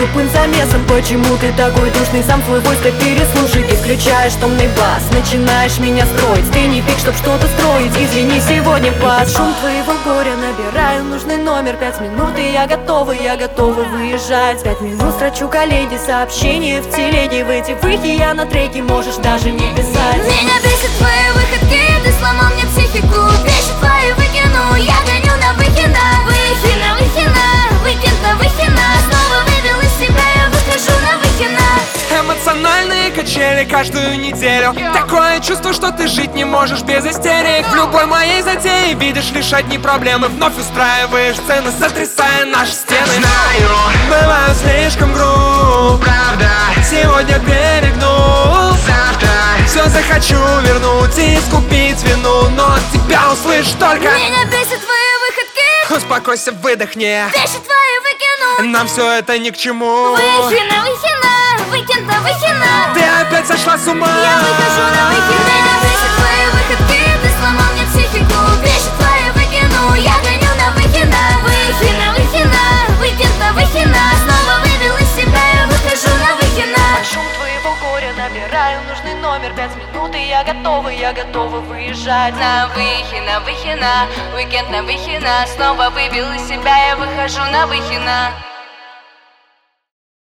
тупым замесом. Почему ты такой душный, сам свой войско переслушай. Ты включаешь томный бас, начинаешь меня строить. Ты не пик, чтоб что-то строить, извини, сегодня пас. Шум твоего горя набираю нужный номер. 5 минут и я готова выезжать. 5 минут строчу коллеге сообщение в телеге. В эти выхи я на треке, можешь даже не писать. Меня бесит твои выходки, ты сломал мне психику. Бесит твои выкину, я гоню на выхина. Выхина, выхина, уикенд на выхина. Снова вывел из себя, я выхожу на выхина. Эмоциональные качели каждую неделю. Такое чувство, что ты жить не можешь без истерик. В любой моей затее видишь лишь одни проблемы. Вновь устраиваешь сцены, сотрясая наши стены. Знаю, бываю слишком груб, правда, сегодня перегнул. завтра Все захочу вернуть и искупить вину, но тебя услышь только. Меня бесит твои выходки, Успокойся, выдохни, бесит твои выкину. нам все это ни к чему. Выхина, выхина, уикенд на выхина. Ты опять сошла с ума. Я выхожу на выхина. Меня бесит твои выходки, ты сломал мне психику. Бесит твои выкину, я гоню на выхина. Выхина, выхина, уикенд на выхина. Снова вывел из себя, я выхожу на выхина. Шум твоего горя набираю нужный номер. 5 минут и я готова выезжать. На выхина, уикенд на выхина. Снова вывел из себя, я выхожу на выхина.